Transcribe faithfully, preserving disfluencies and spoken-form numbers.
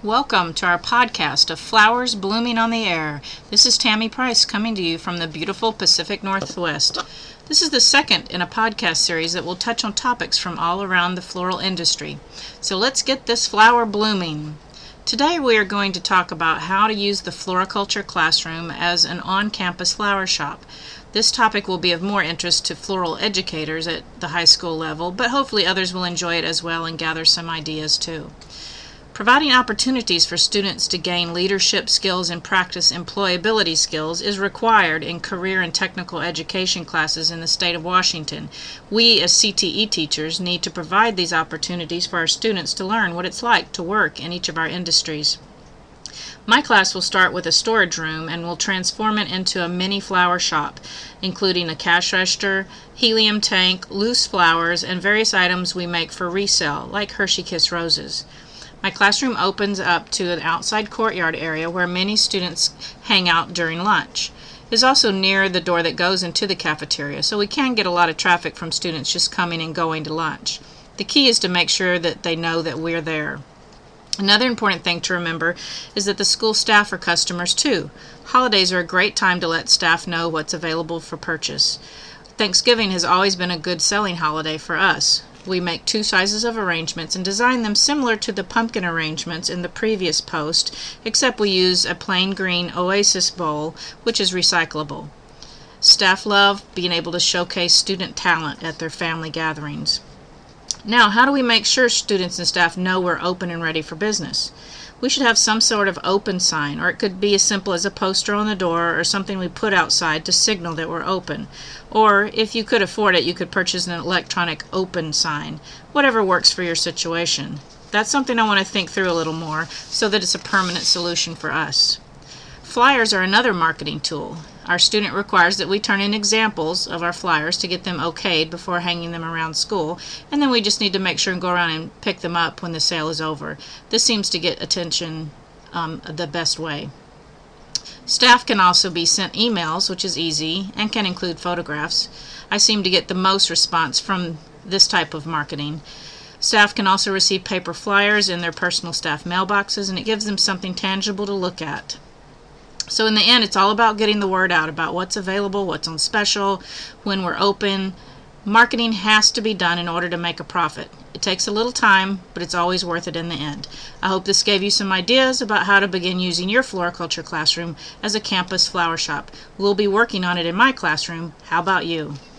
Welcome to our podcast of Flowers Blooming on the Air. This is Tammy Price coming to you from the beautiful Pacific Northwest. This is the second in a podcast series that will touch on topics from all around the floral industry. So let's get this flower blooming. Today we are going to talk about how to use the floriculture classroom as an on-campus flower shop. This topic will be of more interest to floral educators at the high school level, but hopefully others will enjoy it as well and gather some ideas too. Providing opportunities for students to gain leadership skills and practice employability skills is required in career and technical education classes in the state of Washington. We as C T E teachers need to provide these opportunities for our students to learn what it's like to work in each of our industries. My class will start with a storage room and will transform it into a mini flower shop, including a cash register, helium tank, loose flowers, and various items we make for resale, like Hershey Kiss roses. My classroom opens up to an outside courtyard area where many students hang out during lunch. It is also near the door that goes into the cafeteria, so we can get a lot of traffic from students just coming and going to lunch. The key is to make sure that they know that we're there. Another important thing to remember is that the school staff are customers too. Holidays are a great time to let staff know what's available for purchase. Thanksgiving has always been a good selling holiday for us. We make two sizes of arrangements and design them similar to the pumpkin arrangements in the previous post, except we use a plain green Oasis bowl, which is recyclable. Staff love being able to showcase student talent at their family gatherings. Now, how do we make sure students and staff know we're open and ready for business? We should have some sort of open sign, or it could be as simple as a poster on the door or something we put outside to signal that we're open. Or, if you could afford it, you could purchase an electronic open sign, whatever works for your situation. That's something I want to think through a little more so that it's a permanent solution for us. Flyers are another marketing tool. Our student requires that we turn in examples of our flyers to get them okayed before hanging them around school, and then we just need to make sure and go around and pick them up when the sale is over. This seems to get attention um, the best way. Staff can also be sent emails, which is easy, and can include photographs. I seem to get the most response from this type of marketing. Staff can also receive paper flyers in their personal staff mailboxes, and it gives them something tangible to look at. So in the end, it's all about getting the word out about what's available, what's on special, when we're open. Marketing has to be done in order to make a profit. It takes a little time, but it's always worth it in the end. I hope this gave you some ideas about how to begin using your floriculture classroom as a campus flower shop. We'll be working on it in my classroom. How about you?